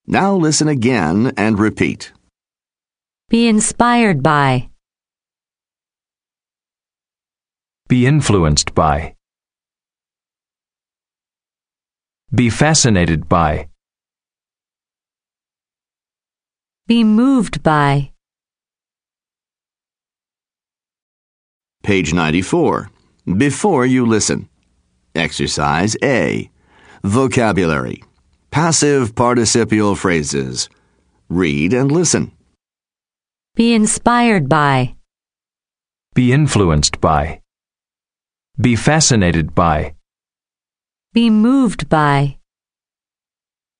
Now listen again and repeat. Be inspired by. Be influenced by. Be fascinated by. Be moved by. Page 94. Before you listen. Exercise A. Vocabulary. Passive participial phrases. Read and listen. Be inspired by. Be influenced by. Be fascinated by. Be moved by.